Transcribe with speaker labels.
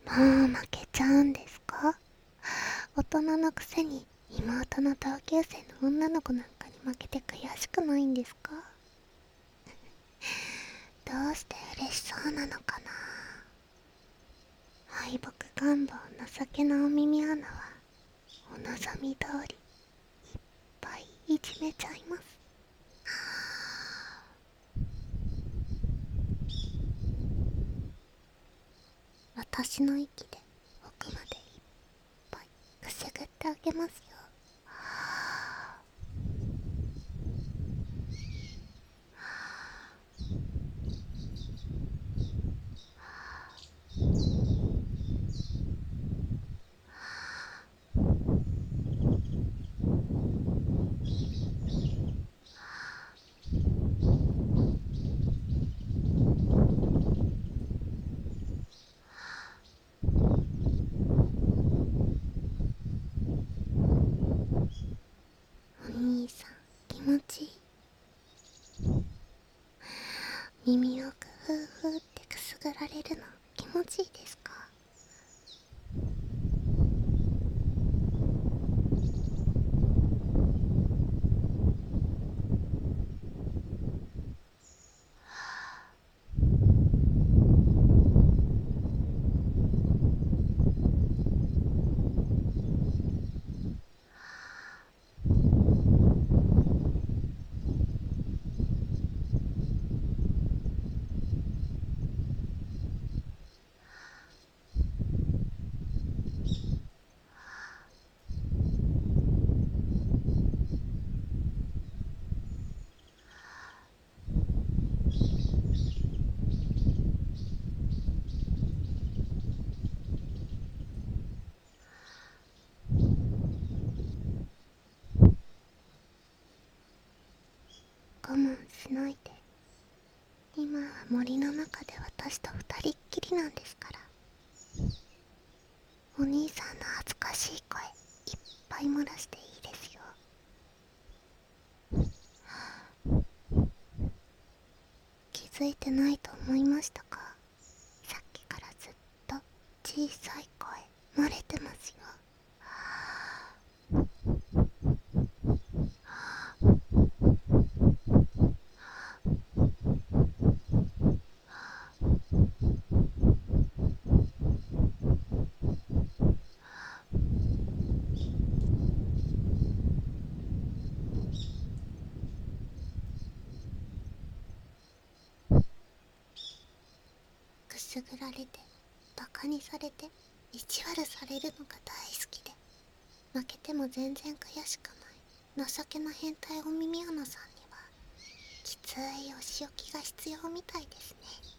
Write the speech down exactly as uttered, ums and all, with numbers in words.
Speaker 1: もう負けちゃうんですか？大人のくせに妹の同級生の女の子なんかに負けて悔しくないんですか？どうして嬉しそうなのかな。敗北願望情けなお耳アナはお望み通りいっぱいいじめちゃいます。私の息で奥までいっぱいくすぐってあげますよ。お兄さん気持ちいい？耳奥ふうふうってくすぐられるの気持ちいいですか？我慢しないで。今は森の中で私と二人っきりなんですから。お兄さんの恥ずかしい声いっぱい漏らしていいですよ。気づいてないと思いましたか？さっきからずっと小さい声漏れてますよ。くすぐられてバカにされて意地悪されるのが大好きで、負けても全然悔しくない情けな変態お耳アナさんにはきついお仕置きが必要みたいですね。